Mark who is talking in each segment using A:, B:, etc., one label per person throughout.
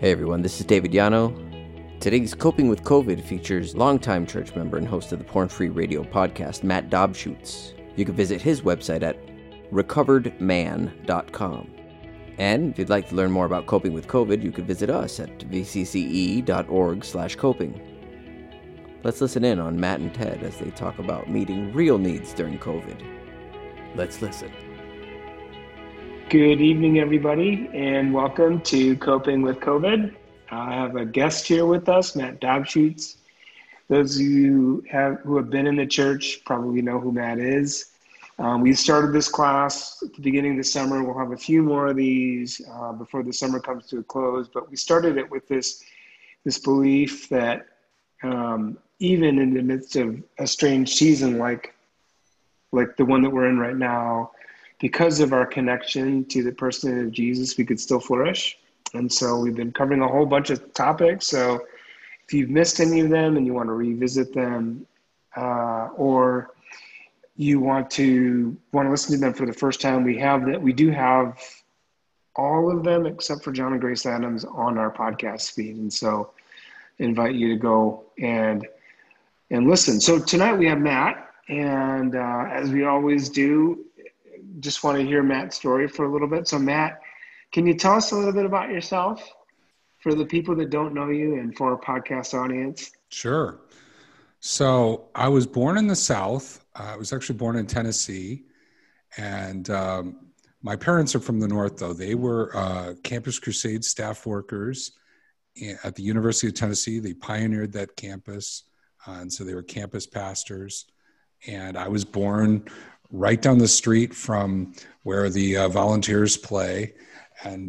A: Hey everyone, this is David Yano. Today's Coping with COVID features longtime church member and host of the Porn Free Radio podcast, Matt Dobschutz. You can visit his website at recoveredman.com. And if you'd like to learn more about coping with COVID, you can visit us at vcce.org/coping. Let's listen in on Matt and Ted as they talk about meeting real needs during COVID. Let's listen.
B: Good evening, everybody, and welcome to Coping with COVID. I have a guest here with us, Matt Dobschutz. Those of you who have been in the church probably know who Matt is. We started this class at the beginning of the summer. We'll have a few more of these before the summer comes to a close, but we started it with this belief that even in the midst of a strange season like the one that we're in right now, because of our connection to the person of Jesus, we could still flourish. And so we've been covering a whole bunch of topics. So if you've missed any of them and you want to revisit them, or you want to listen to them for the first time, we do have all of them except for John and Grace Adams on our podcast feed. And so I invite you to go and listen. So tonight we have Matt, and as we always do, just want to hear Matt's story for a little bit. So Matt, can you tell us a little bit about yourself for the people that don't know you and for our podcast audience?
C: Sure. So I was born in the South. I was actually born in Tennessee. And my parents are from the North, though. They were Campus Crusade staff workers at the University of Tennessee. They pioneered that campus. And so they were campus pastors. And I was born right down the street from where the Volunteers play. And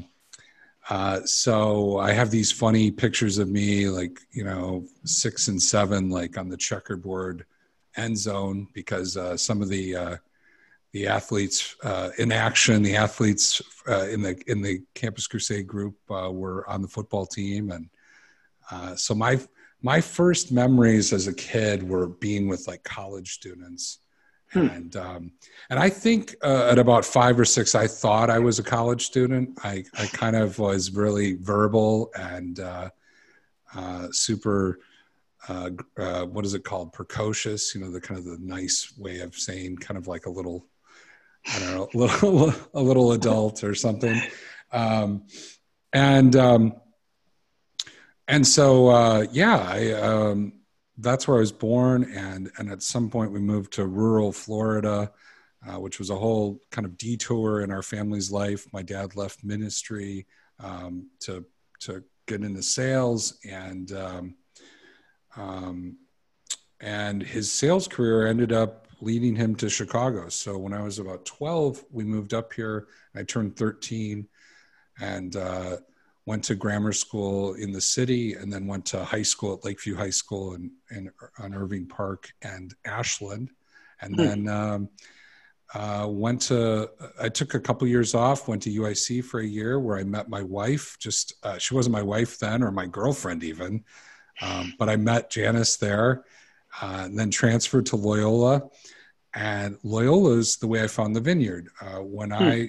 C: so I have these funny pictures of me, 6 and 7, like on the checkerboard end zone, because some of the athletes in action, the athletes in the Campus Crusade group were on the football team. And so my first memories as a kid were being with like college students. And I think at about 5 or 6, I thought I was a college student. I kind of was really verbal and super, what is it called? Precocious, the kind of the nice way of saying kind of like a little, I don't know, a little adult or something. That's where I was born, and at some point we moved to rural Florida, which was a whole kind of detour in our family's life. My dad left ministry to get into sales, and his sales career ended up leading him to Chicago. So when I was about 12, we moved up here. I turned 13, and went to grammar school in the city, and then went to high school at Lakeview High School on Irving Park and Ashland. And then I took a couple years off, went to UIC for a year where I met my wife. She wasn't my wife then, or my girlfriend even, but I met Janice there, and then transferred to Loyola. And Loyola is the way I found the Vineyard. When I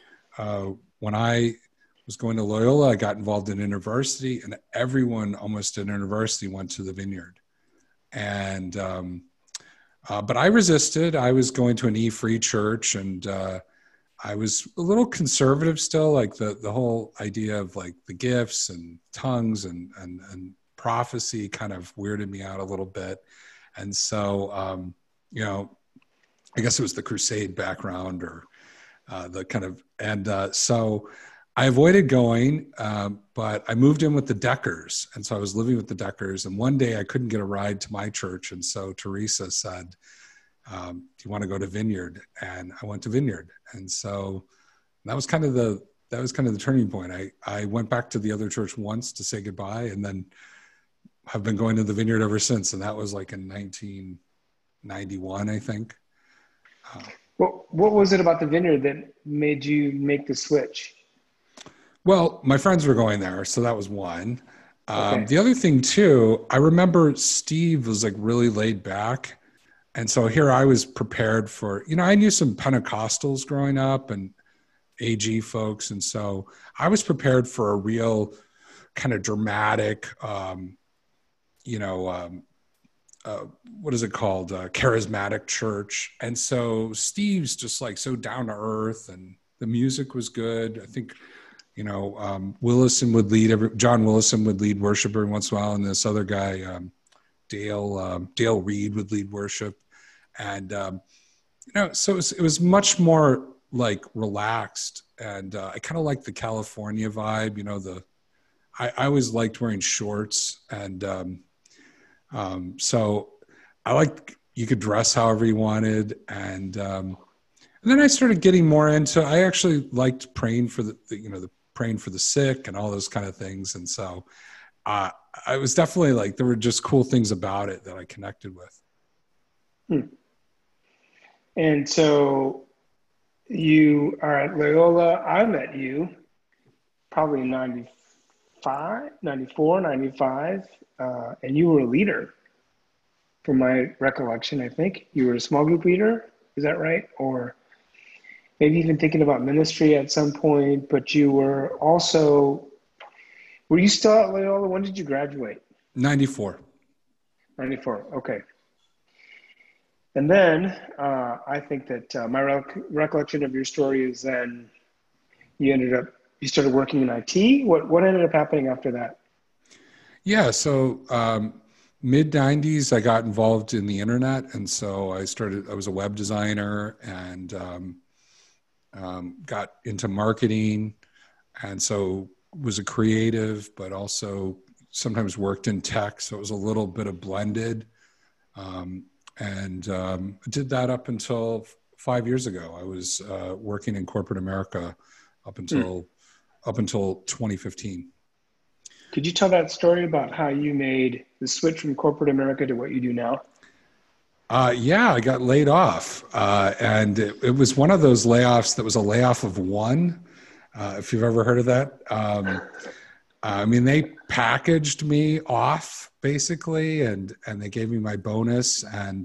C: was going to Loyola, I got involved in InterVarsity, and everyone almost at InterVarsity went to the Vineyard. And but I resisted. I was going to an E-free church, and I was a little conservative still, like the whole idea of like the gifts and tongues and prophecy kind of weirded me out a little bit. And so, I guess it was the crusade background or the kind of, so I avoided going, but I moved in with the Deckers. And so I was living with the Deckers. And one day I couldn't get a ride to my church. And so Teresa said, do you want to go to Vineyard? And I went to Vineyard. And so that was kind of the turning point. I went back to the other church once to say goodbye, and then have been going to the Vineyard ever since. And that was like in 1991, I think.
B: What was it about the Vineyard that made you make the switch?
C: Well, my friends were going there, so that was one.
B: Okay.
C: The other thing too, I remember Steve was like really laid back. And so here I was prepared for, I knew some Pentecostals growing up and AG folks. And so I was prepared for a real kind of dramatic, what is it called? Charismatic church. And so Steve's just like so down to earth, and the music was good. I think, John Willison would lead worship every once in a while. And this other guy, Dale Reed would lead worship. And, so it was much more like relaxed. And I kind of like the California vibe, I always liked wearing shorts. And so I liked, you could dress however you wanted. And then I started getting more into, I actually liked praying for praying for the sick and all those kind of things. And so I was definitely like, there were just cool things about it that I connected with.
B: And so you are at Loyola. I met you probably in 94, 95, and you were a leader. From my recollection, I think you were a small group leader. Is that right? Or maybe even thinking about ministry at some point, but you were you still at Loyola? When did you graduate?
C: 94.
B: 94, okay. And then I think that my recollection of your story is then you started working in IT. What ended up happening after that?
C: Yeah, so mid 90s, I got involved in the internet. And so I was a web designer and got into marketing. And so was a creative, but also sometimes worked in tech. So it was a little bit of blended. I did that up until 5 years ago. I was working in corporate America up until 2015.
B: Could you tell that story about how you made the switch from corporate America to what you do now?
C: Yeah, I got laid off. And it was one of those layoffs that was a layoff of one, if you've ever heard of that. They packaged me off basically, and they gave me my bonus and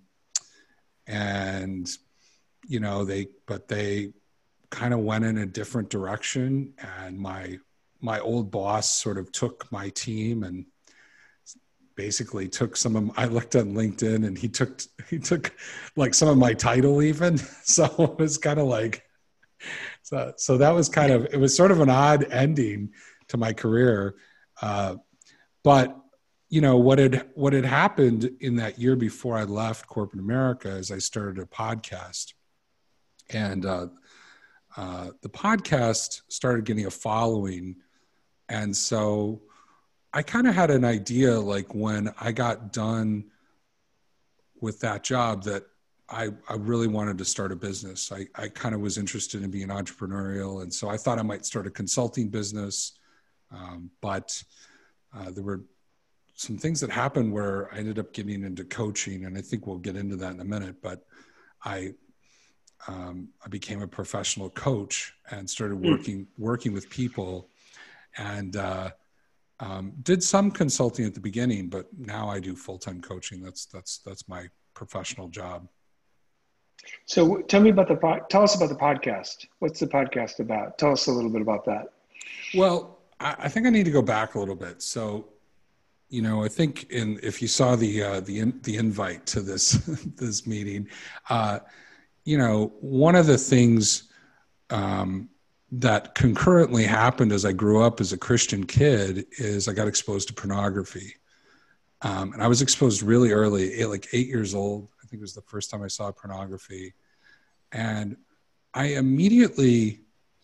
C: they kind of went in a different direction, and my old boss sort of took my team and basically took I looked on LinkedIn and he took like some of my title even. So it was kind of like, so that was it was sort of an odd ending to my career. But what had happened in that year before I left corporate America is I started a podcast, and the podcast started getting a following. And so I kind of had an idea, like when I got done with that job, that I really wanted to start a business. I kind of was interested in being entrepreneurial. And so I thought I might start a consulting business. But there were some things that happened where I ended up getting into coaching, and I think we'll get into that in a minute. But I became a professional coach and started working with people, and did some consulting at the beginning, but now I do full-time coaching. That's my professional job.
B: So tell us about the podcast. What's the podcast about? Tell us a little bit about that.
C: Well, I think I need to go back a little bit. So, I think if you saw the invite to this this meeting, one of the things that concurrently happened as I grew up as a Christian kid is I got exposed to pornography. And I was exposed really early, like 8 years old. I think it was the first time I saw pornography. And I immediately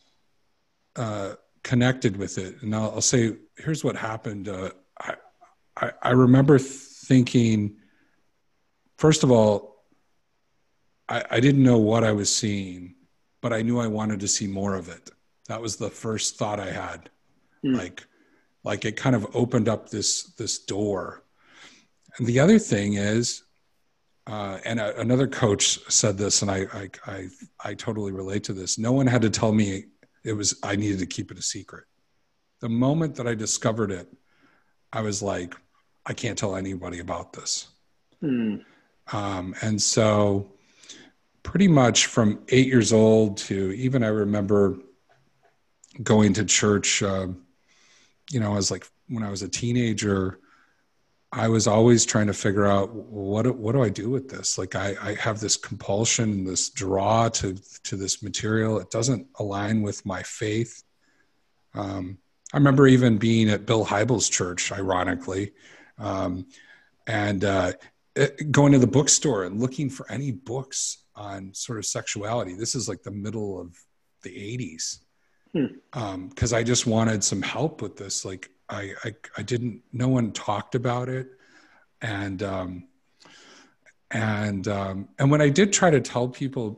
C: connected with it. And I'll say, here's what happened. I remember thinking, first of all, I didn't know what I was seeing, but I knew I wanted to see more of it. That was the first thought I had. Like it kind of opened up this door. And the other thing is, and another coach said this, and I totally relate to this. No one had to tell me I needed to keep it a secret. The moment that I discovered it, I was like, I can't tell anybody about this. And so pretty much from 8 years old to even I remember going to church as like when I was a teenager, I was always trying to figure out what do I do with this? Like I have this compulsion, this draw to this material. It doesn't align with my faith. I remember even being at Bill Hybels' church, ironically, and going to the bookstore and looking for any books on sort of sexuality. This is like the middle of the 80s. Because I just wanted some help with this. Like I didn't, no one talked about it. And when I did try to tell people,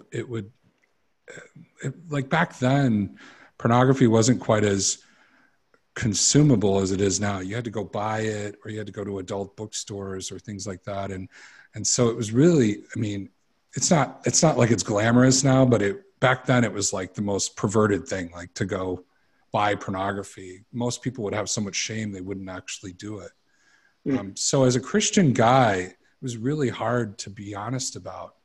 C: like back then, pornography wasn't quite as consumable as it is now. You had to go buy it, or you had to go to adult bookstores or things like that. And so it was really, I mean, it's not like it's glamorous now, but back then it was like the most perverted thing, like to go buy pornography. Most people would have so much shame they wouldn't actually do it. So as a Christian guy, it was really hard to be honest about.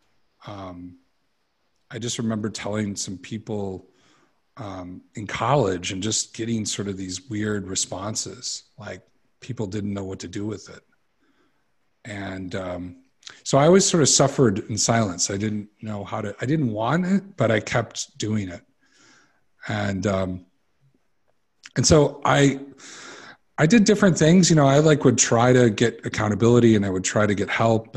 C: I just remember telling some people in college and just getting sort of these weird responses, like people didn't know what to do with it. And so I always sort of suffered in silence. I didn't know I didn't want it, but I kept doing it. And so I did different things, I like would try to get accountability, and I would try to get help,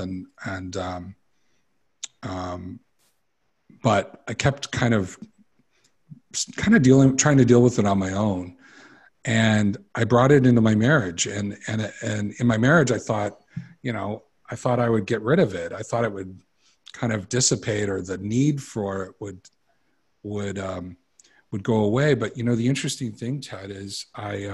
C: but I kept kind of trying to deal with it on my own. And I brought it into my marriage, and in my marriage, I thought I would get rid of it. I thought it would kind of dissipate, or the need for it would go away. But the interesting thing, Ted, is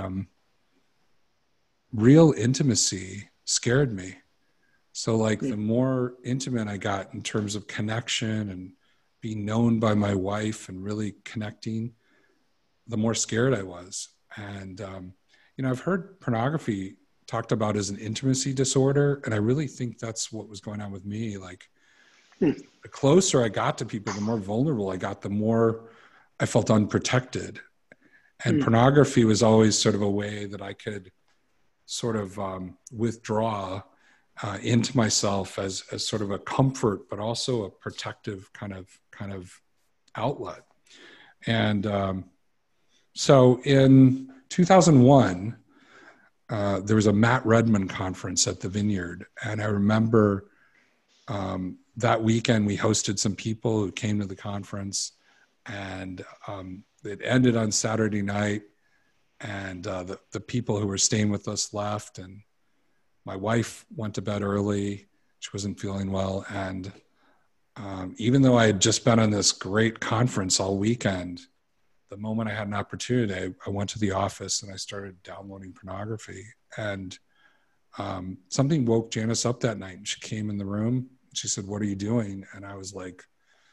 C: real intimacy scared me. So like the more intimate I got in terms of connection and being known by my wife and really connecting, the more scared I was. And I've heard pornography talked about as an intimacy disorder. And I really think that's what was going on with me. Like the closer I got to people, the more vulnerable I got, the more I felt unprotected. And pornography was always sort of a way that I could sort of withdraw into myself as sort of a comfort, but also a protective kind of outlet. And so in 2001, there was a Matt Redman conference at the Vineyard. And I remember that weekend we hosted some people who came to the conference, and it ended on Saturday night. And the people who were staying with us left, and my wife went to bed early. She wasn't feeling well. And even though I had just been on this great conference all weekend, the moment I had an opportunity, I went to the office and I started downloading pornography. And something woke Janice up that night, and she came in the room. She said, "What are you doing?" And I was like,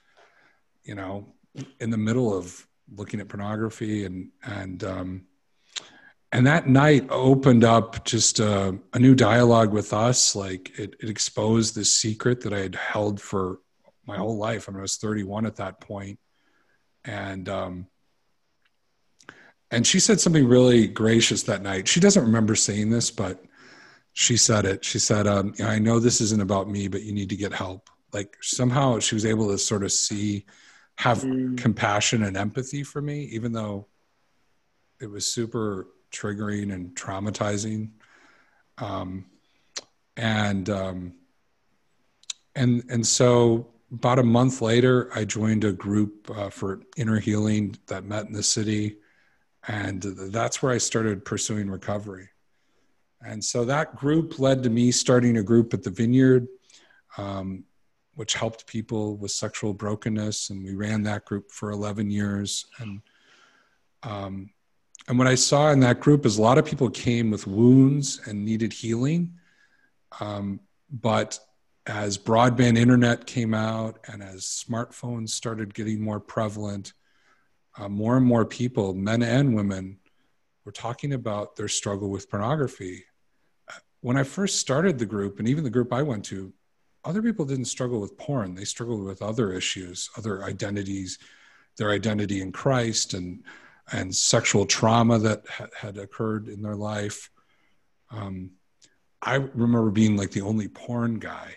C: in the middle of looking at pornography, and that night opened up just a new dialogue with us. Like it exposed this secret that I had held for my whole life. I mean, I was 31 at that point. And she said something really gracious that night. She doesn't remember saying this, but she said it. She said, "I know this isn't about me, but you need to get help." Like somehow she was able to sort of have compassion and empathy for me, even though it was super triggering and traumatizing. And so about a month later, I joined a group for inner healing that met in the city. And that's where I started pursuing recovery. And so that group led to me starting a group at the Vineyard, which helped people with sexual brokenness. And we ran that group for 11 years. And what I saw in that group is a lot of people came with wounds and needed healing. But as broadband internet came out and as smartphones started getting more prevalent, more and more people, men and women, were talking about their struggle with pornography. When I first started the group, and even the group I went to, other people didn't struggle with porn. They struggled with other issues, other identities, their identity in Christ, and and sexual trauma that had occurred in their life. I remember being like the only porn guy.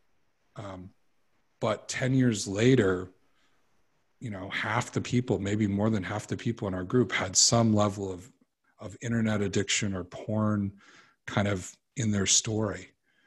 C: But 10 years later, half the people, maybe more than half the people in our group had some level of internet addiction or porn kind of in their story.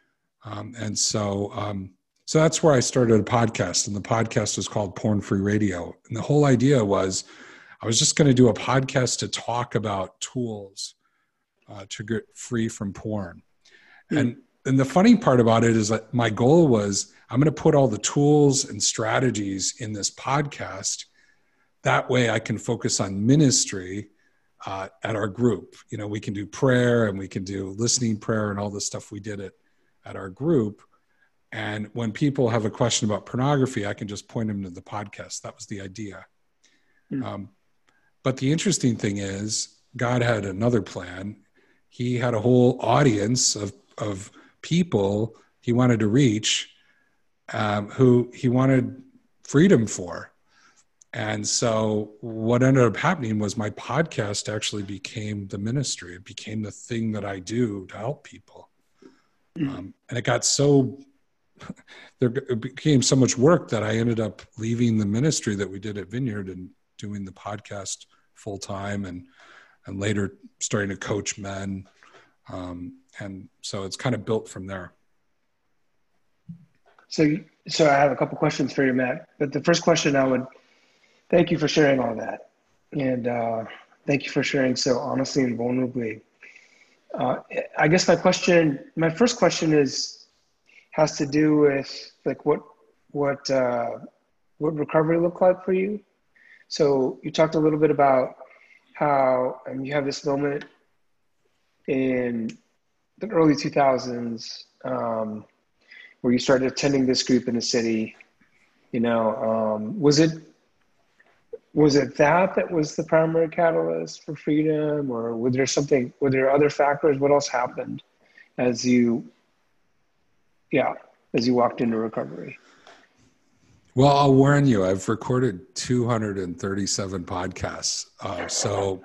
C: So that's where I started a podcast, and the podcast was called Porn Free Radio. And the whole idea was I was just going to do a podcast to talk about tools to get free from porn. And the funny part about it is that my goal was I'm going to put all the tools and strategies in this podcast. That way I can focus on ministry at our group. We can do prayer and we can do listening prayer and all the stuff we did at our group. And when people have a question about pornography, I can just point them to the podcast. That was the idea. But the interesting thing is God had another plan. He had a whole audience of people he wanted to reach, who he wanted freedom for. And so what ended up happening was my podcast actually became the ministry. It became the thing that I do to help people. And it got it became so much work that I ended up leaving the ministry that we did at Vineyard and doing the podcast full time, and later starting to coach men. And so it's kind of built from there.
B: So I have a couple questions for you, Matt. But the first question, thank you for sharing all that. And thank you for sharing so honestly and vulnerably. I guess my first question has to do with like what recovery looked like for you. So you talked a little bit about how you have this moment in the early 2000s where you started attending this group in the city. Was it that was the primary catalyst for freedom, or were there other factors? What else happened as you walked into recovery?
C: Well, I'll warn you, I've recorded 237 podcasts. So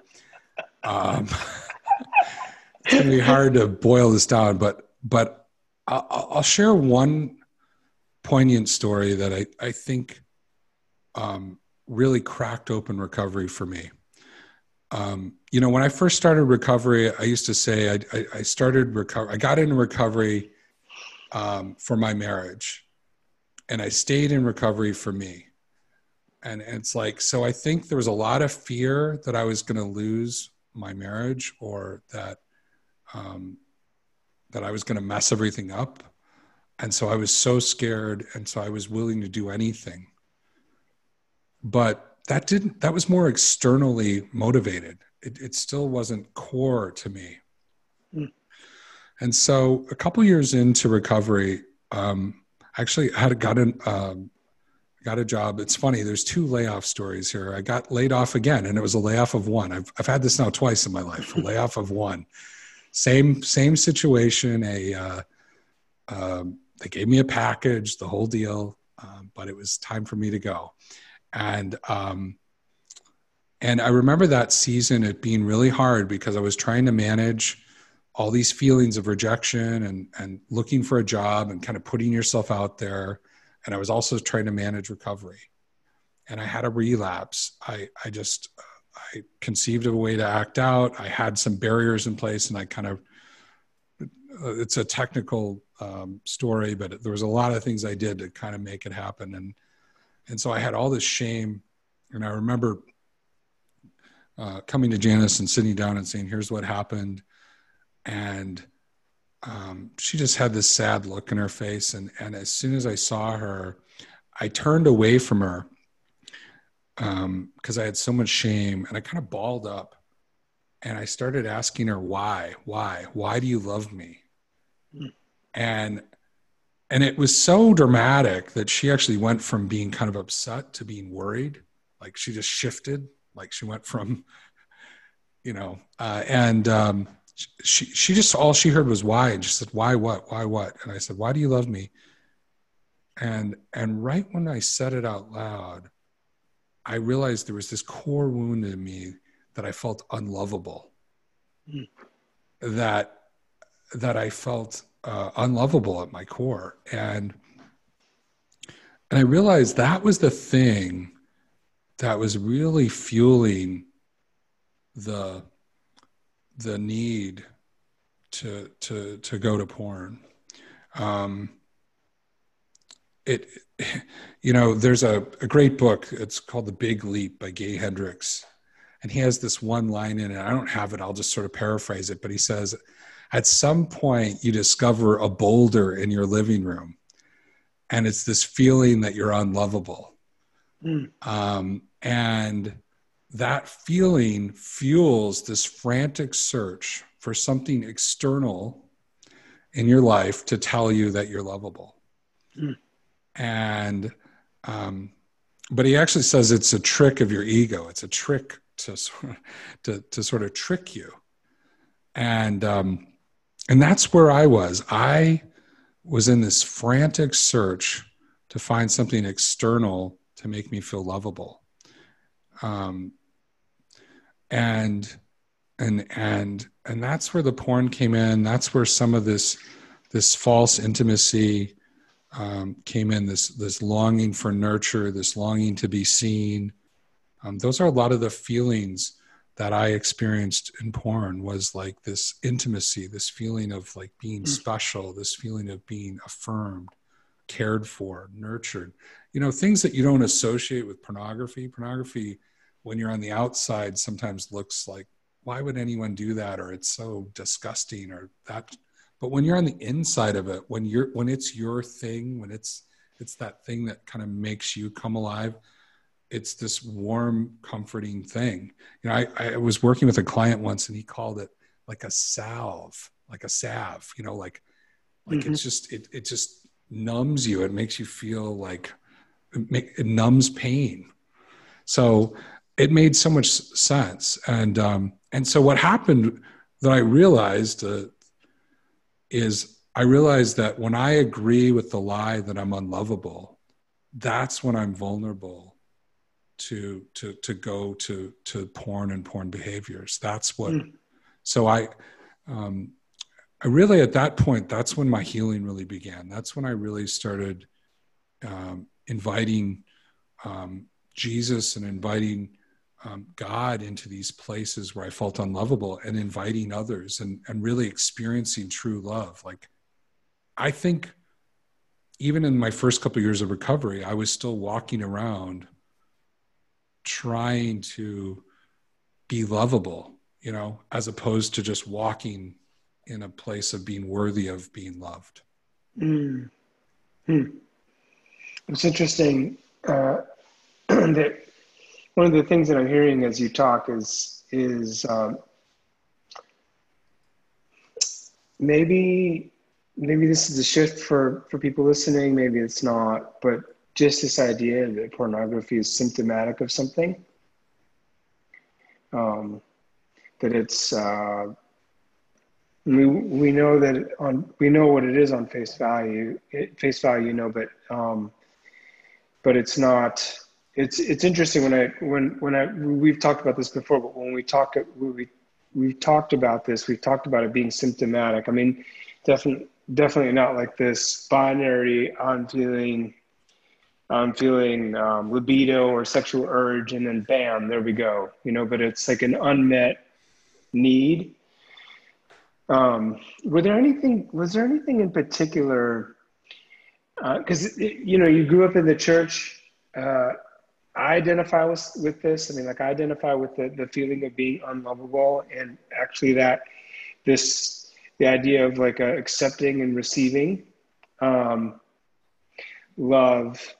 C: it's going to be hard to boil this down, but I'll share one poignant story that I think really cracked open recovery for me. When I first started recovery, I used to say I got into recovery for my marriage, and I stayed in recovery for me. And it's like, so I think there was a lot of fear that I was going to lose my marriage, or that I was going to mess everything up. And so I was so scared. And so I was willing to do anything. But that was more externally motivated. It still wasn't core to me. And so a couple years into recovery, actually I got a job. It's funny. There's two layoff stories here. I got laid off again, and it was a layoff of one. I've had this now twice in my life, a layoff of one. Same situation. They gave me a package, the whole deal, but it was time for me to go. And I remember that season, it being really hard because I was trying to manage all these feelings of rejection and looking for a job and kind of putting yourself out there. And I was also trying to manage recovery. And I had a relapse. I conceived of a way to act out. I had some barriers in place, and I kind of, it's a technical story, but there was a lot of things I did to kind of make it happen. And so I had all this shame. And I remember coming to Janice and sitting down and saying, here's what happened. And she just had this sad look in her face. And as soon as I saw her, I turned away from her because I had so much shame, and I kind of balled up, and I started asking her, why do you love me? And it was so dramatic that she actually went from being kind of upset to being worried. Like she just shifted, like she went from, she just, all she heard was why. And she said, why what? And I said, why do you love me? And right when I said it out loud, I realized there was this core wound in me that I felt unlovable,
B: Mm.
C: that I felt unlovable at my core. And I realized that was the thing that was really fueling the need to go to porn. There's a great book. It's called The Big Leap by Gay Hendricks. And he has this one line in it. I don't have it. I'll just sort of paraphrase it. But he says, at some point you discover a boulder in your living room, and it's this feeling that you're unlovable. And that feeling fuels this frantic search for something external in your life to tell you that you're lovable. And, but he actually says it's a trick of your ego. It's a trick to sort of trick you. And that's where I was. I was in this frantic search to find something external to make me feel lovable. And that's where the porn came in. That's where some of this false intimacy came in, this longing for nurture, this longing to be seen. Those are a lot of the feelings that I experienced in porn, was like this intimacy, this feeling of like being special, this feeling of being affirmed, cared for, nurtured, things that you don't associate with pornography. Pornography, when you're on the outside, sometimes looks like, why would anyone do that? Or it's so disgusting or that. But when you're on the inside of it, when it's your thing, when it's that thing that kind of makes you come alive, it's this warm, comforting thing. I was working with a client once, and he called it like a salve, it's just, it just numbs you. It makes you feel like it numbs pain. So it made so much sense. And so what happened that I realized is that when I agree with the lie that I'm unlovable, that's when I'm vulnerable to go to porn and porn behaviors. That's what, so I really, at that point, that's when my healing really began. That's when I really started inviting Jesus and inviting God into these places where I felt unlovable, and inviting others and really experiencing true love. Like, I think even in my first couple of years of recovery, I was still walking around trying to be lovable, as opposed to just walking in a place of being worthy of being loved.
B: It's interesting that one of the things that I'm hearing as you talk is maybe this is a shift for people listening, maybe it's not, but just this idea that pornography is symptomatic of something, that it's, we know that we know what it is on face value, but it's not, it's interesting when we've talked about this before, but when we've talked about this, we've talked about it being symptomatic. I mean, definitely not like this binary, I'm feeling libido or sexual urge, and then bam, there we go, but it's like an unmet need. Was there anything in particular, because you grew up in the church. I identify with this. I mean, like, I identify with the feeling of being unlovable, and actually the idea of like accepting and receiving love,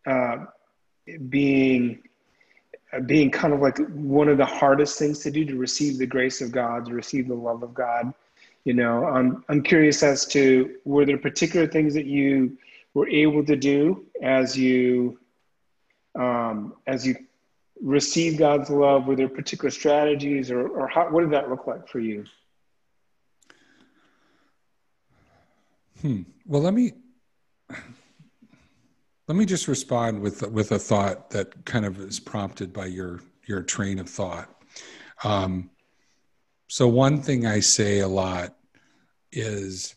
B: being kind of like one of the hardest things to do, to receive the grace of God, to receive the love of God. I'm curious as to, were there particular things that you were able to do as you received God's love? Were there particular strategies, or what did that look like for you?
C: Well, let me just respond with a thought that kind of is prompted by your train of thought. So one thing I say a lot is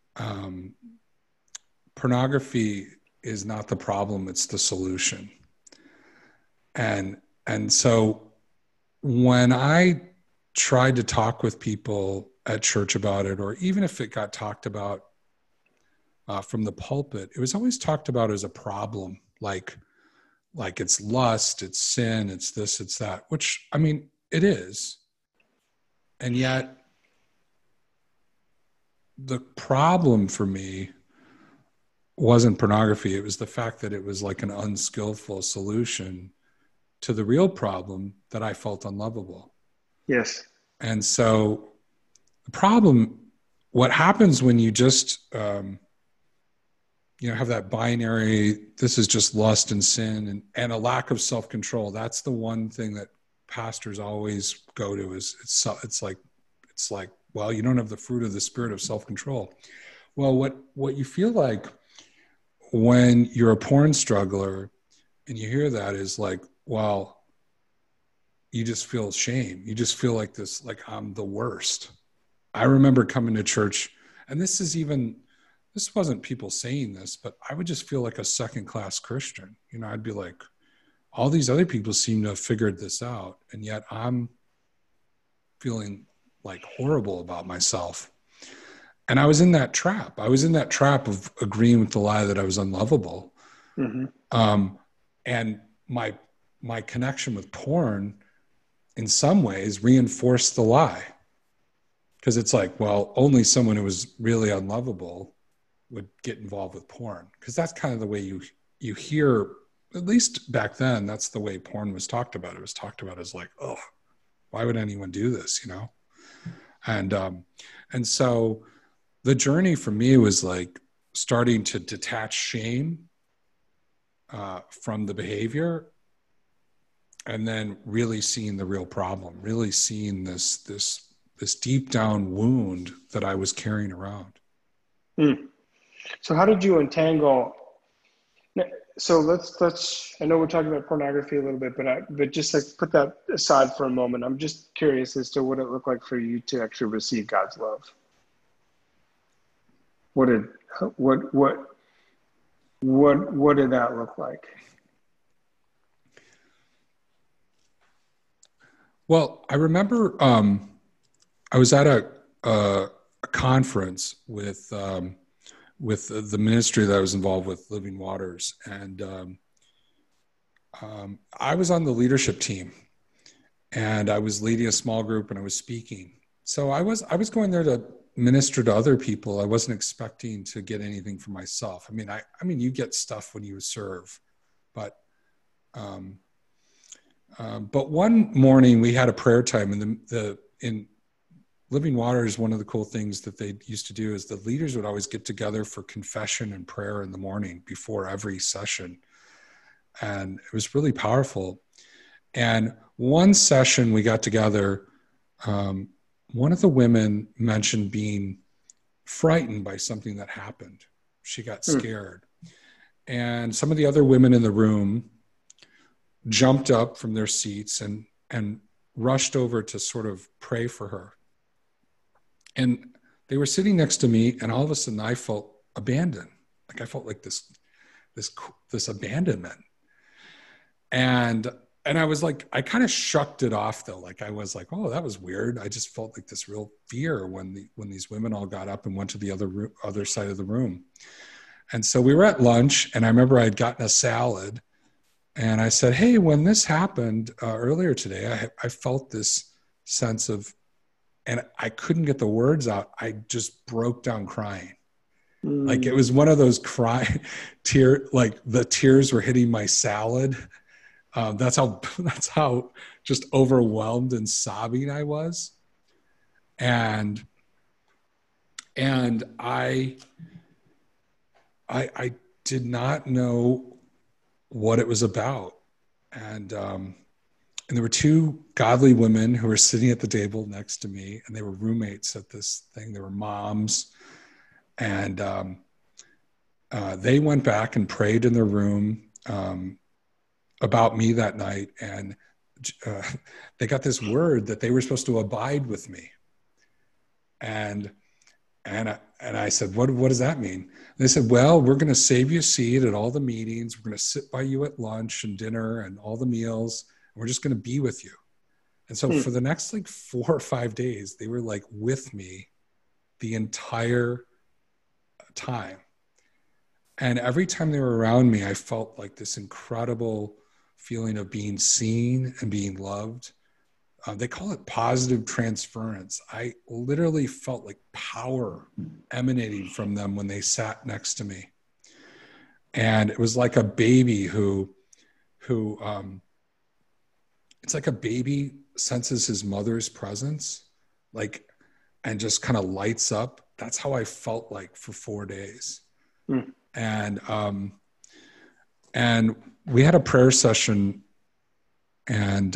C: pornography is not the problem, it's the solution. And so when I tried to talk with people at church about it, or even if it got talked about from the pulpit, it was always talked about as a problem, like it's lust, it's sin, it's this, it's that, which, I mean, it is. And yet the problem for me wasn't pornography. It was the fact that it was like an unskillful solution to the real problem that I felt unlovable.
B: Yes.
C: And so the problem, what happens when you just, have that binary, this is just lust and sin and a lack of self-control. That's the one thing that pastors always go to is it's like, well, you don't have the fruit of the spirit of self-control. Well, what you feel like when you're a porn struggler and you hear that is like, well, you just feel shame. You just feel like this, like I'm the worst. I remember coming to church, and this wasn't people saying this, but I would just feel like a second-class Christian. I'd be like, all these other people seem to have figured this out, and yet I'm feeling like horrible about myself. And I was in that trap. I was in that trap of agreeing with the lie that I was unlovable. Mm-hmm. And my connection with porn in some ways reinforced the lie. Because it's like, well, only someone who was really unlovable would get involved with porn. Because that's kind of the way you hear, at least back then, that's the way porn was talked about. It was talked about as like, oh, why would anyone do this, And so the journey for me was like starting to detach shame from the behavior, and then really seeing the real problem, really seeing this deep down wound that I was carrying around.
B: So how did you untangle? So let's. I know we're talking about pornography a little bit, but just like put that aside for a moment. I'm just curious as to what it looked like for you to actually receive God's love. What did that look like?
C: Well, I remember I was at a conference with the ministry that I was involved with, Living Waters, and I was on the leadership team, and I was leading a small group, and I was speaking. So I was going there to minister to other people. I wasn't expecting to get anything for myself. I mean, you get stuff when you serve, but one morning we had a prayer time, and in Living Waters, one of the cool things that they used to do is the leaders would always get together for confession and prayer in the morning before every session. And it was really powerful. And one session we got together, one of the women mentioned being frightened by something that happened. She got scared. And some of the other women in the room jumped up from their seats and rushed over to sort of pray for her. And they were sitting next to me, and all of a sudden I felt abandoned. Like I felt like this abandonment. And I was like, I kind of shucked it off though. Like I was like, oh, that was weird. I just felt like this real fear when these women all got up and went to the other side of the room. And so we were at lunch, and I remember I'd gotten a salad, and I said, hey, when this happened earlier today, I felt this sense of, and I couldn't get the words out. I just broke down crying. Like it was one of those like the tears were hitting my salad. That's how just overwhelmed and sobbing I was. And I did not know what it was about. And there were two godly women who were sitting at the table next to me, and they were roommates at this thing. They were moms. And they went back and prayed in their room about me that night. And they got this word that they were supposed to abide with me. And I said, what does that mean? And they said, well, we're going to save you a seat at all the meetings. We're going to sit by you at lunch and dinner and all the meals. And we're just going to be with you. And so for the next like 4 or 5 days, they were like with me the entire time. And every time they were around me, I felt like this incredible feeling of being seen and being loved. They call it positive transference. I literally felt like power emanating from them when they sat next to me. And it was like a baby who it's like a baby senses his mother's presence, like, and just kind of lights up. That's how I felt like for 4 days. And we had a prayer session, and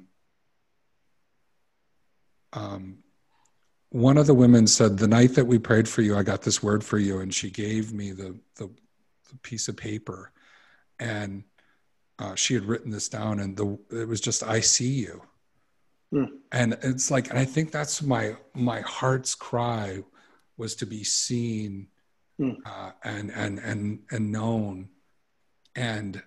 C: one of the women said, the night that we prayed for you, I got this word for you. And she gave me the piece of paper, and she had written this down, and it was just, I see you. And it's like, and I think that's my heart's cry, was to be seen and known. And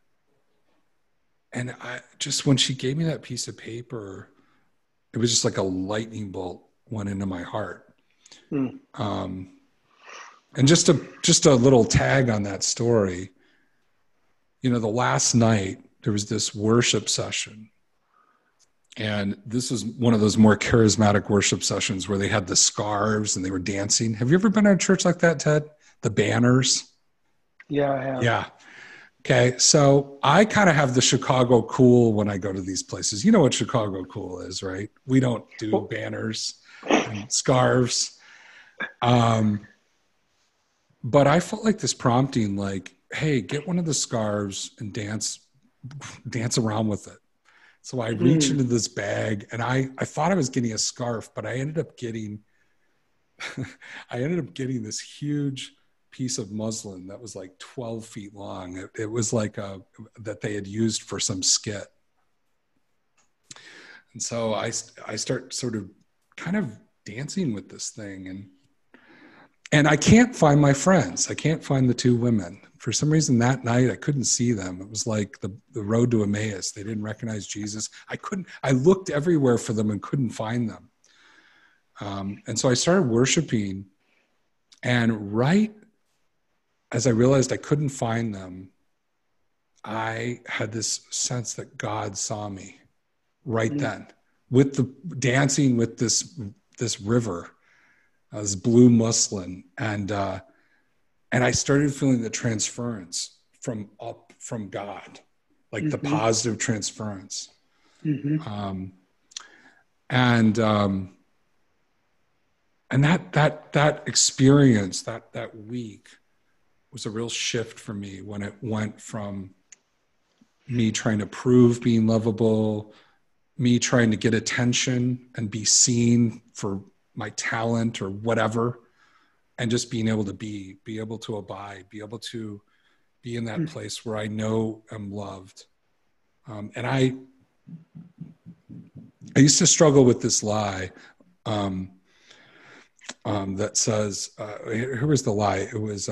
C: I just, when she gave me that piece of paper, it was just like a lightning bolt went into my heart. And just a little tag on that story, the last night there was this worship session, and this was one of those more charismatic worship sessions where they had the scarves and they were dancing. Have you ever been at a church like that, Ted? The banners?
B: Yeah, I have.
C: Yeah. Okay. So I kind of have the Chicago cool when I go to these places. You know what Chicago cool is, right? We don't do banners and scarves. But I felt like this prompting, like, hey, get one of the scarves and dance around with it. So I reached into this bag, and I thought I was getting a scarf, but I ended up getting this huge piece of muslin that was like 12 feet long. It was like that they had used for some skit. And so I start sort of kind of dancing with this thing, and I can't find my friends. I can't find the two women. For some reason that night I couldn't see them. It was like the road to Emmaus. They didn't recognize Jesus. I looked everywhere for them and couldn't find them. And so I started worshiping, and right as I realized I couldn't find them, I had this sense that God saw me right then, with the dancing with this river, this blue muslin, and I started feeling the transference from God, like the positive transference, and that experience that week was a real shift for me, when it went from me trying to prove being lovable, me trying to get attention and be seen for my talent or whatever, and just being able to be able to abide, be able to be in that place where I know I'm loved. And I used to struggle with this lie that says, here was the lie. It was,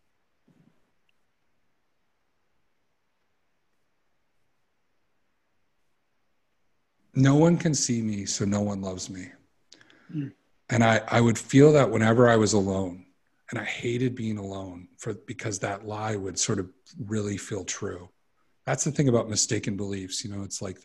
C: no one can see me, so no one loves me. And I would feel that whenever I was alone, and I hated being alone because that lie would sort of really feel true. That's the thing about mistaken beliefs. It's like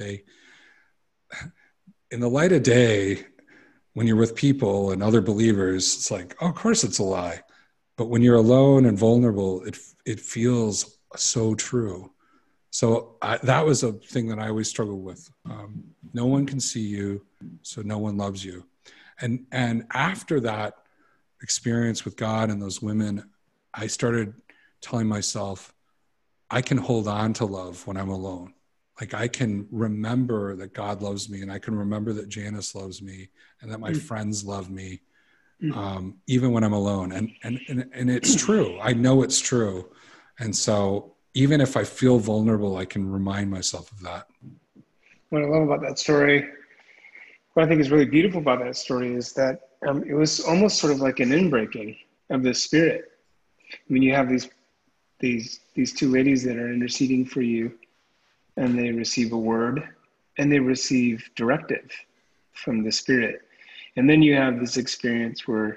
C: in the light of day, when you're with people and other believers, it's like, oh, of course it's a lie. But when you're alone and vulnerable, it feels so true. So that was a thing that I always struggled with. No one can see you, so no one loves you. And after that experience with God and those women, I started telling myself, I can hold on to love when I'm alone. Like, I can remember that God loves me, and I can remember that Janice loves me, and that my friends love me, even when I'm alone. And it's true. I know it's true. And so even if I feel vulnerable, I can remind myself of that.
B: what I love about that story, what I think is really beautiful about that story is that it was almost sort of like an inbreaking of the Spirit. I mean, you have these two ladies that are interceding for you, and they receive a word, and they receive directive from the Spirit. And then you have this experience where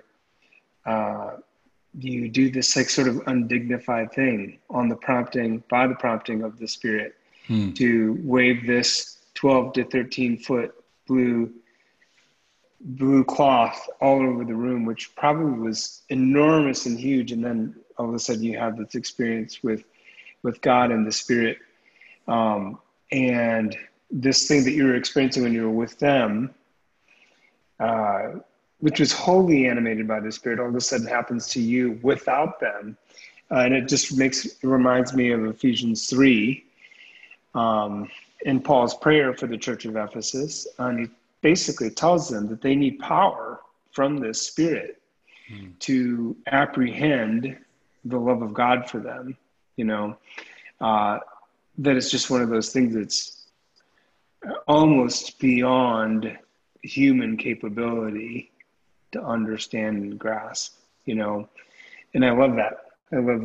B: you do this like sort of undignified thing by the prompting of the Spirit to wave this 12 to 13 foot blue cloth all over the room, which probably was enormous and huge. And then all of a sudden you have this experience with God and the Spirit. And this thing that you were experiencing when you were with them, which was wholly animated by the Spirit, all of a sudden happens to you without them. And it just reminds me of Ephesians 3, in Paul's prayer for the church of Ephesus. And he basically tells them that they need power from the Spirit to apprehend the love of God for them, that it's just one of those things that's almost beyond human capability to understand and grasp, and I love that. I love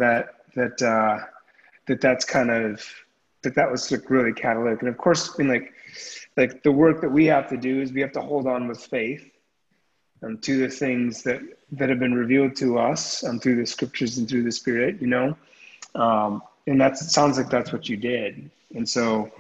B: that's kind of, that was like really catalytic. And of course, I mean, like the work that we have to do is we have to hold on with faith to the things that have been revealed to us through the scriptures and through the Spirit, and it sounds like that's what you did. And so,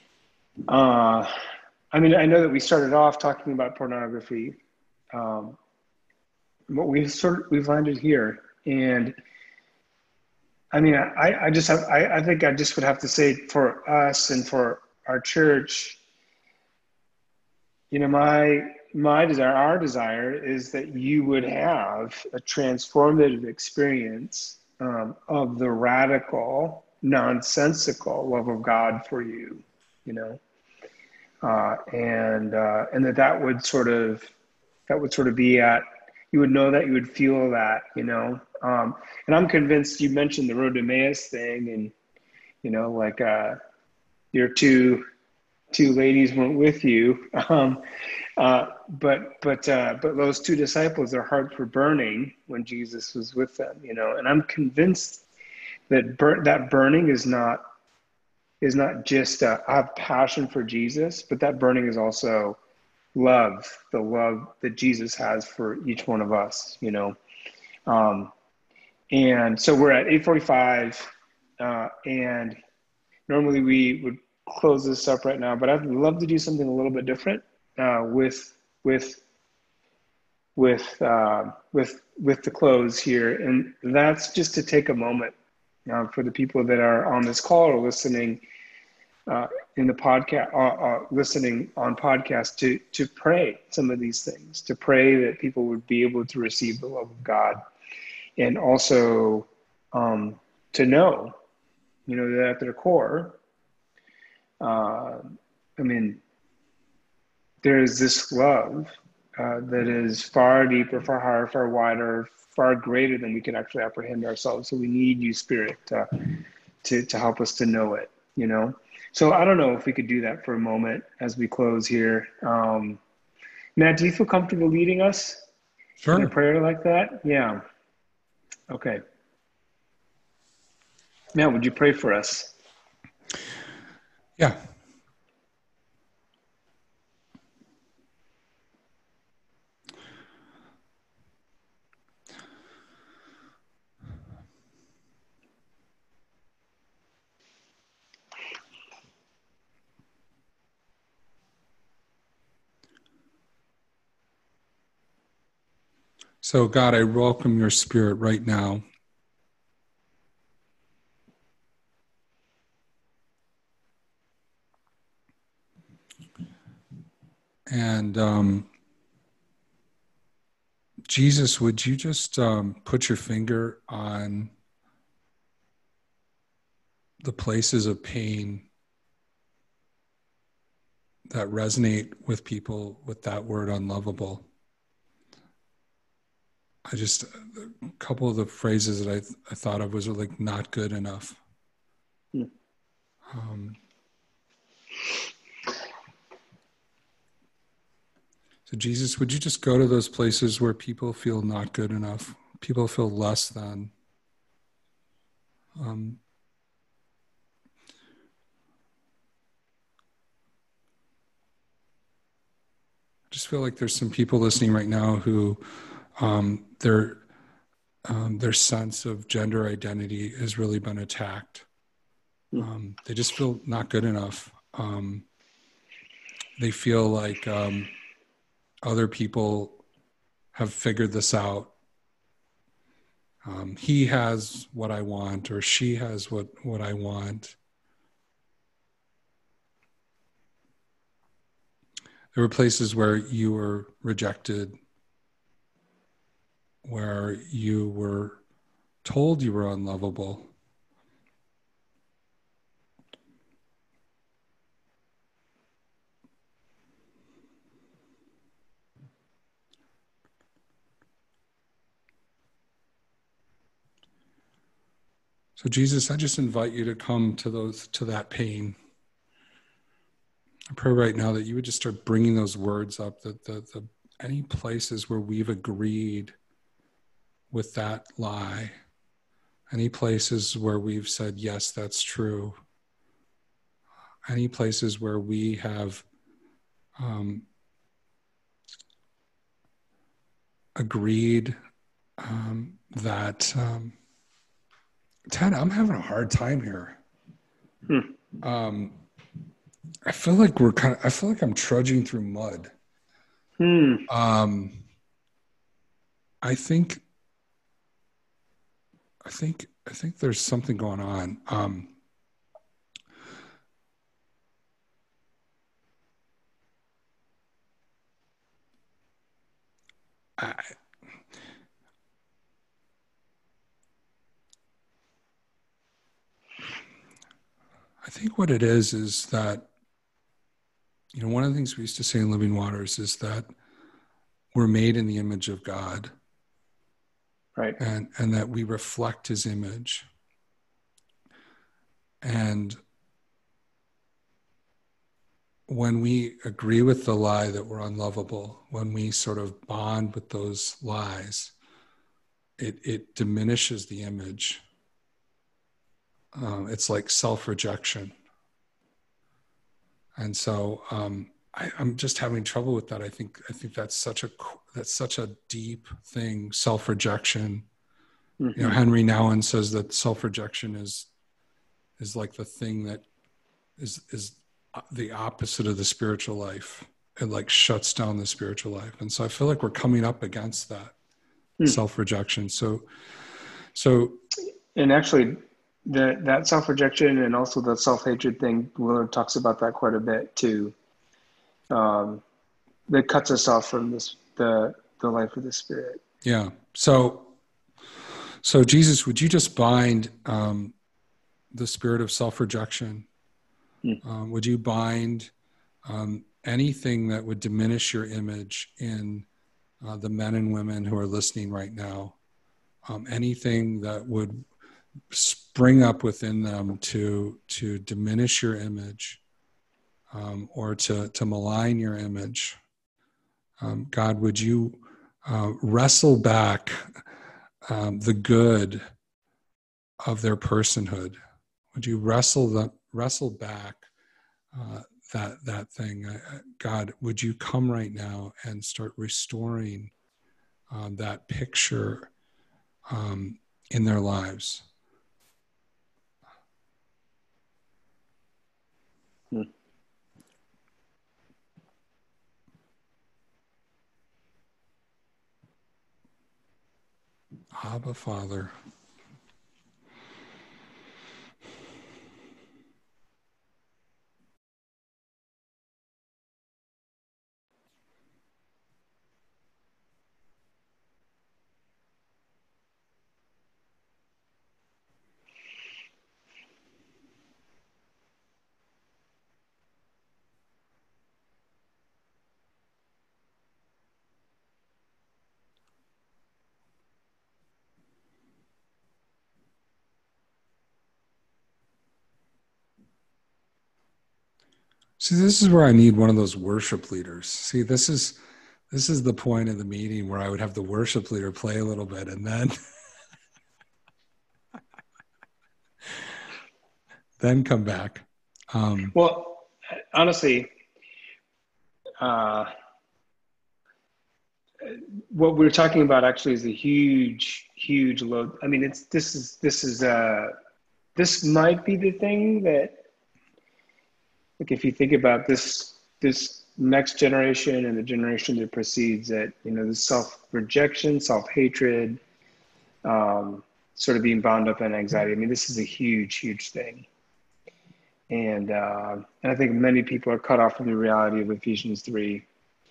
B: I mean, I know that we started off talking about pornography, but we've landed here. And I mean, I think I just would have to say for us and for our church, my desire, our desire is that you would have a transformative experience of the radical, nonsensical love of God for you, and that would sort of be at, you would know that, you would feel that, and I'm convinced. You mentioned the Road to Emmaus thing, and your two ladies went with you, but those two disciples, their hearts were burning when Jesus was with them, and I'm convinced that that burning is not just a passion for Jesus, but that burning is also love, the love that Jesus has for each one of us, and so we're at 8:45, and normally we would close this up right now, but I'd love to do something a little bit different with the close here, and that's just to take a moment for the people that are on this call or listening in the podcast, listening on podcast, to pray some of these things, to pray that people would be able to receive the love of God, and also to know, that at their core, I mean, there is this love that is far deeper, far higher, far wider, far greater than we can actually apprehend ourselves. So we need you, Spirit, to help us to know it, So I don't know if we could do that for a moment as we close here. Matt, do you feel comfortable leading us in a prayer like that? Yeah. Okay. Matt, would you pray for us?
C: Yeah. So, God, I welcome your Spirit right now. And Jesus, would you just put your finger on the places of pain that resonate with people with that word unlovable? A couple of the phrases that I thought of was like not good enough. So Jesus, would you just go to those places where people feel not good enough, people feel less than? I just feel like there's some people listening right now who their sense of gender identity has really been attacked. They just feel not good enough. They feel like other people have figured this out. He has what I want, or she has what I want. There were places where you were rejected, where you were told you were unlovable. So Jesus, I just invite you to come to that pain. I pray right now that you would just start bringing those words up, that the any places where we've agreed with that lie, any places where we've said, yes, that's true, any places where we have agreed that Ted, I'm having a hard time here. I feel like I'm trudging through mud. I think there's something going on. I think what it is that, one of the things we used to say in Living Waters is that we're made in the image of God.
B: Right.
C: And that we reflect his image. And when we agree with the lie that we're unlovable, when we sort of bond with those lies, it diminishes the image. It's like self-rejection. And so I'm just having trouble with that. I think that's such a deep thing, self-rejection.
B: Mm-hmm.
C: Henry Nouwen says that self-rejection is like the thing that is the opposite of the spiritual life. It like shuts down the spiritual life. And so I feel like we're coming up against that self-rejection. So
B: and actually that self-rejection and also the self-hatred thing, Willard talks about that quite a bit too. That cuts us off from the life of the Spirit.
C: Yeah. So Jesus, would you just bind the spirit of self-rejection? Would you bind anything that would diminish your image in the men and women who are listening right now? Anything that would spring up within them to diminish your image or to malign your image? God, would you wrestle back the good of their personhood? Would you wrestle back that thing? God, would you come right now and start restoring that picture in their lives? Abba, Father. See, this is where I need one of those worship leaders. See, this is this is the point of the meeting where I would have the worship leader play a little bit and then come back.
B: Well, honestly, what we're talking about actually is a huge load. I mean, this might be the thing that, like, if you think about this next generation and the generation that precedes it, the self-rejection, self-hatred, sort of being bound up in anxiety. I mean, this is a huge thing. And I think many people are cut off from the reality of Ephesians 3,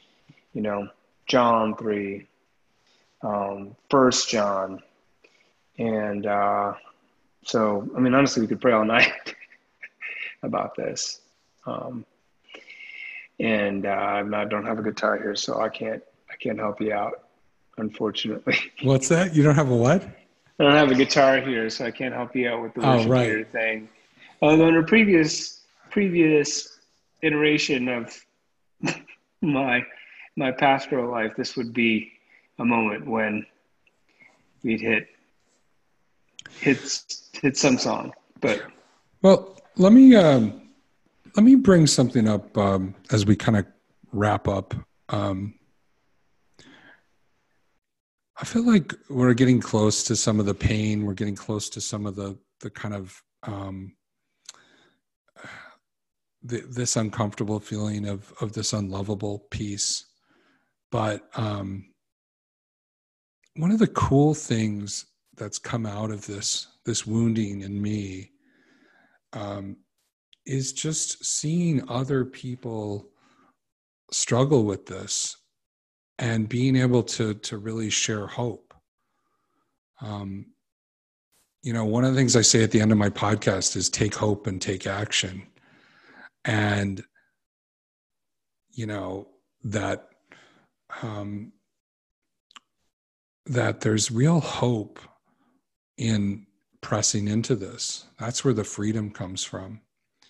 B: John 3, 1 John. And so, I mean, honestly, we could pray all night about this. And I don't have a guitar here, so I can't help you out, unfortunately.
C: What's that? You don't have a what?
B: I don't have a guitar here, so I can't help you out with the worship leader thing. Although in a previous iteration of my pastoral life, this would be a moment when we'd hit some song. But
C: well, let me bring something up as we kind of wrap up. I feel like we're getting close to some of the pain. We're getting close to some of the kind of this uncomfortable feeling of this unlovable piece. But one of the cool things that's come out of this wounding in me is just seeing other people struggle with this and being able to really share hope. One of the things I say at the end of my podcast is take hope and take action. And, that there's real hope in pressing into this. That's where the freedom comes from.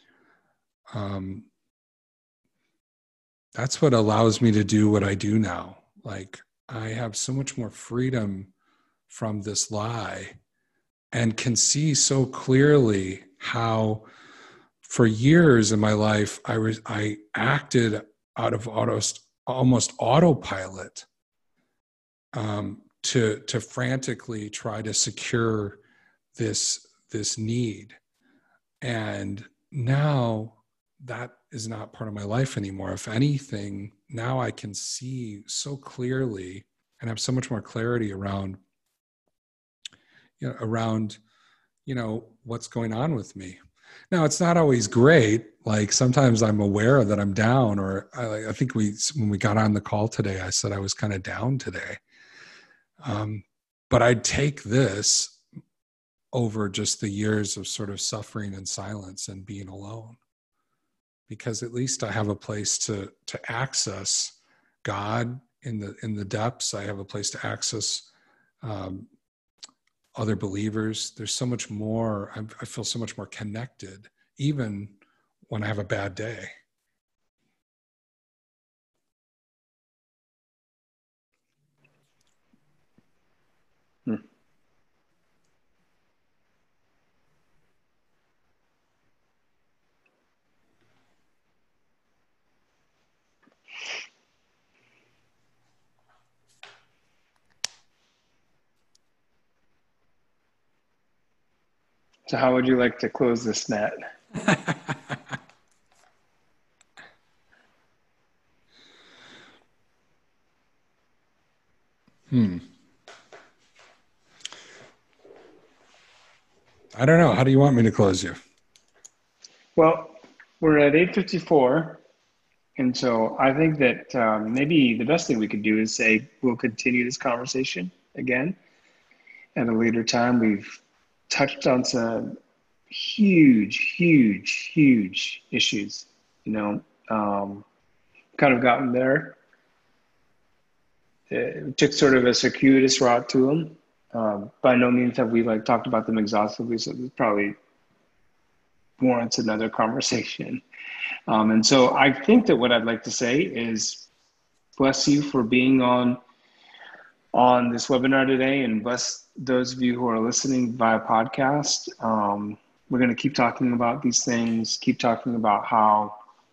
C: That's what allows me to do what I do now. Like, I have so much more freedom from this lie and can see so clearly how for years in my life, I acted out of almost autopilot to frantically try to secure this need. And now that is not part of my life anymore. If anything, now I can see so clearly and have so much more clarity around what's going on with me. Now, it's not always great. Like, sometimes I'm aware that I'm down, or I think when we got on the call today, I said I was kind of down today. But I'd take this over just the years of sort of suffering in silence and being alone, because at least I have a place to access God in the depths. I have a place to access other believers. There's so much more. I feel so much more connected, even when I have a bad day.
B: So how would you like to close this, Matt?
C: I don't know. How do you want me to close you?
B: Well, we're at 8:54. And so I think that maybe the best thing we could do is say we'll continue this conversation again at a later time. We've touched on some huge issues, kind of gotten there. It took sort of a circuitous route to them. By no means have we talked about them exhaustively, so this probably warrants another conversation. And so I think that what I'd like to say is bless you for being on this webinar today, and bless those of you who are listening via podcast. We're going to keep talking about these things, keep talking about how,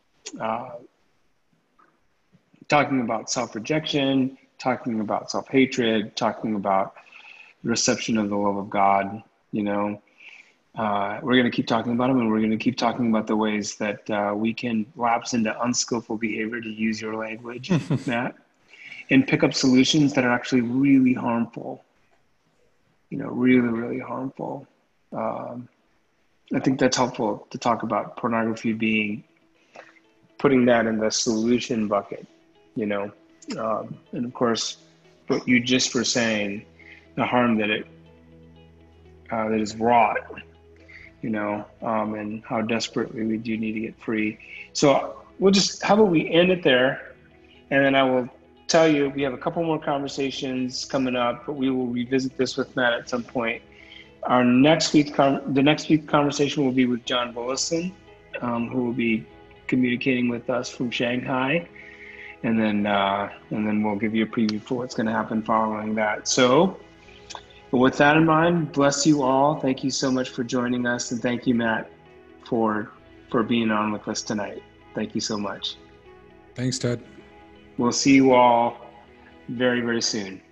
B: talking about self-rejection, talking about self-hatred, talking about reception of the love of God. We're going to keep talking about them, and we're going to keep talking about the ways that we can lapse into unskillful behavior, to use your language, Matt, and pick up solutions that are actually really harmful, really, really harmful. I think that's helpful to talk about pornography putting that in the solution bucket, and of course, what you just were saying, the harm that that is wrought, and how desperately we do need to get free. So how about we end it there, and then I will tell you, we have a couple more conversations coming up, but we will revisit this with Matt at some point. The next week conversation will be with John Bullison, who will be communicating with us from Shanghai, and then we'll give you a preview for what's going to happen following that. So, with that in mind, bless you all. Thank you so much for joining us, and thank you, Matt, for being on with us tonight. Thank you so much.
C: Thanks, Ted.
B: We'll see you all very, very soon.